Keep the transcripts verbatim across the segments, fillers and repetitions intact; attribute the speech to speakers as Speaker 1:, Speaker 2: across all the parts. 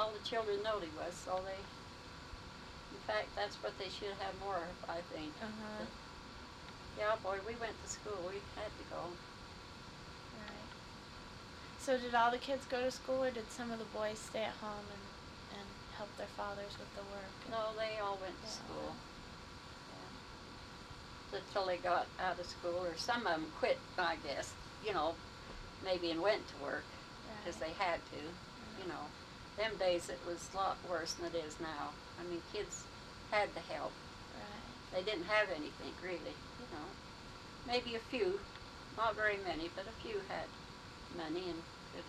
Speaker 1: all the children knowed he was, so they, in fact, that's what they should have more of, I think.
Speaker 2: Uh-huh.
Speaker 1: But, yeah, boy, we went to school. We had to go.
Speaker 2: Right. So did all the kids go to school, or did some of the boys stay at home and, and help their fathers with the work?
Speaker 1: No, they all went to
Speaker 2: Yeah.
Speaker 1: school. Yeah. Until they got out of school, or some of them quit, I guess, you know, maybe and went to work because
Speaker 2: Right.
Speaker 1: they had to, you know. Them days it was a lot worse than it is now. I mean, kids had to help.
Speaker 2: Right.
Speaker 1: They didn't have anything, really, you know. Maybe a few, not very many, but a few had money and could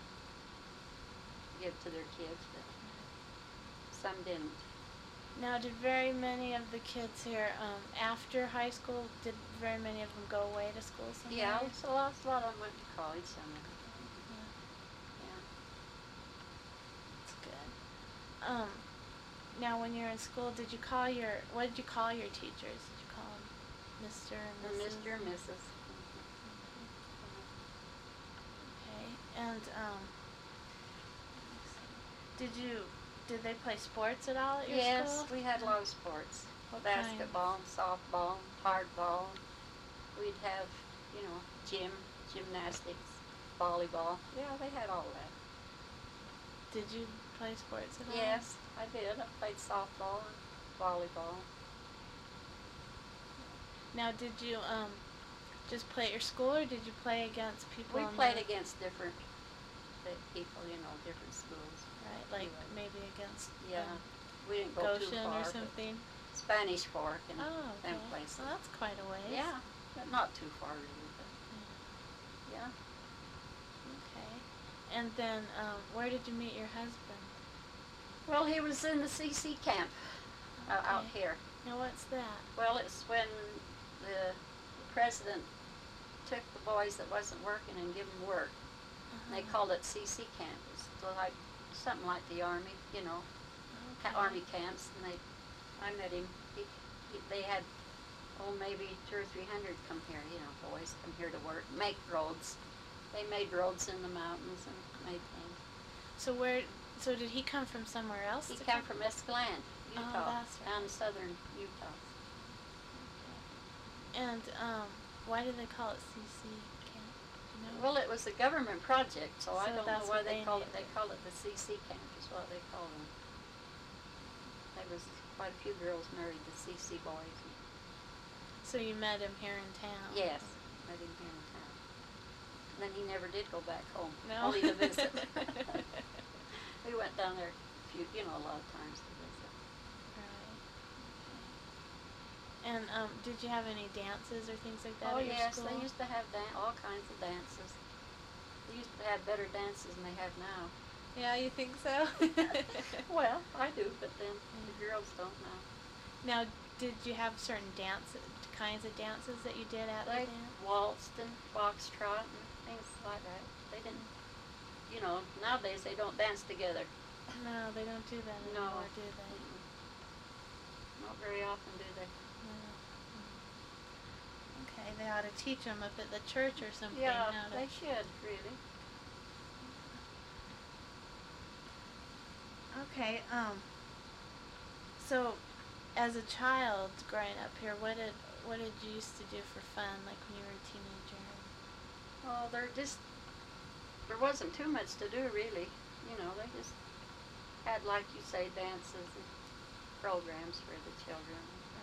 Speaker 1: give to their kids, but some didn't.
Speaker 2: Now, did very many of the kids here, um, after high school, did very many of them go away to school somewhere?
Speaker 1: Yeah, so a lot, a lot of them went to college, some of them.
Speaker 2: Yeah.
Speaker 1: Yeah.
Speaker 2: That's good. Um, now, when you're in school, did you call your, what did you call your teachers? Did you call them Mister and
Speaker 1: And
Speaker 2: Missus?
Speaker 1: Mister and Missus
Speaker 2: Okay, and, um, did you, did they play sports at all at your
Speaker 1: Yes,
Speaker 2: school?
Speaker 1: we had a lot of sports.
Speaker 2: What kind?
Speaker 1: Basketball, softball, hardball. We'd have, you know, gym, gymnastics, volleyball. Yeah, they had all that.
Speaker 2: Did you play sports at all?
Speaker 1: Yes, I did. I played softball and volleyball.
Speaker 2: Now, did you, um, just play at your school, or did you play against people?
Speaker 1: We
Speaker 2: in
Speaker 1: played
Speaker 2: the,
Speaker 1: against different th- people, you know, different schools.
Speaker 2: Right, like
Speaker 1: Anyway.
Speaker 2: maybe against
Speaker 1: Yeah,
Speaker 2: um,
Speaker 1: we didn't go too
Speaker 2: Goshen
Speaker 1: far.
Speaker 2: or
Speaker 1: but
Speaker 2: something?
Speaker 1: Spanish Fork and
Speaker 2: Oh, okay.
Speaker 1: them places.
Speaker 2: Well, that's quite a ways.
Speaker 1: Yeah, but not too far really. But yeah.
Speaker 2: Okay. And then, um, where did you meet your husband?
Speaker 1: Well, he was in the C C camp uh, out
Speaker 2: Okay.
Speaker 1: here.
Speaker 2: Now, what's that?
Speaker 1: Well, it's when the president took the boys that wasn't working and give them work.
Speaker 2: Uh-huh.
Speaker 1: They called it C C camp. It's like something like the army, you know, ca-
Speaker 2: Okay.
Speaker 1: army camps. And they, I met him. He, he, they had, oh, maybe two or three hundred come here. You know, boys come here to work, make roads. They made roads in the mountains and made things.
Speaker 2: So where? So did he come from somewhere else?
Speaker 1: He
Speaker 2: to
Speaker 1: came
Speaker 2: come?
Speaker 1: from Escalante,
Speaker 2: Oh,
Speaker 1: Utah,
Speaker 2: that's right.
Speaker 1: down in southern Utah.
Speaker 2: And um, why do they call it C C camp? Do you know?
Speaker 1: Well, it was a government project, so, I
Speaker 2: So
Speaker 1: don't
Speaker 2: that's
Speaker 1: know why
Speaker 2: what
Speaker 1: they,
Speaker 2: they
Speaker 1: call it.
Speaker 2: named
Speaker 1: They
Speaker 2: it.
Speaker 1: call it the C C camp. Is what they call them. There was quite a few girls married to C C boys.
Speaker 2: So you met him here in town?
Speaker 1: Yes, met him here in town. And then he never did go back home.
Speaker 2: No.
Speaker 1: Only to visit. We went down there a few, you know, a lot of times to visit.
Speaker 2: Right. Okay. And um, did you have any dances or things like that
Speaker 1: Oh
Speaker 2: at your
Speaker 1: yes,
Speaker 2: school?
Speaker 1: they used to have dan- all kinds of dances. They used to have better dances than they have now.
Speaker 2: Yeah, you think so?
Speaker 1: Well, I do, but then
Speaker 2: Mm.
Speaker 1: the girls don't now.
Speaker 2: Now, did you have certain dance kinds of dances that you did at
Speaker 1: They
Speaker 2: the dance?
Speaker 1: waltzed and foxtrot and things like that. They didn't, you know, nowadays they don't dance together.
Speaker 2: No, they don't do that
Speaker 1: No.
Speaker 2: anymore, do they?
Speaker 1: Mm-mm. Not very often, do they?
Speaker 2: No. Mm. Okay, they ought to teach them up at the church or something.
Speaker 1: Yeah,
Speaker 2: how to-
Speaker 1: they should, really.
Speaker 2: Okay, um, so as a child growing up here, what did what did you used to do for fun, like when you were a teenager?
Speaker 1: Well, there just, there wasn't too much to do, really. You know, they just had, like you say, dances and programs for the children.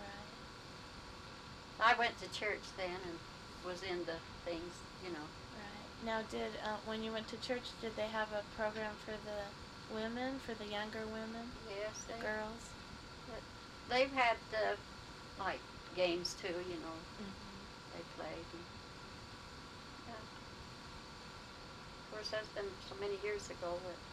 Speaker 2: Right,
Speaker 1: I went to church then and was into things, you know.
Speaker 2: right. Now, did uh, when you went to church, did they have a program for the women, for the younger women,
Speaker 1: Yes,
Speaker 2: the
Speaker 1: they,
Speaker 2: girls?
Speaker 1: they've had, uh, like, games too, you know.
Speaker 2: Mm-hmm.
Speaker 1: They played. And, yeah. Of course, that's been so many years ago that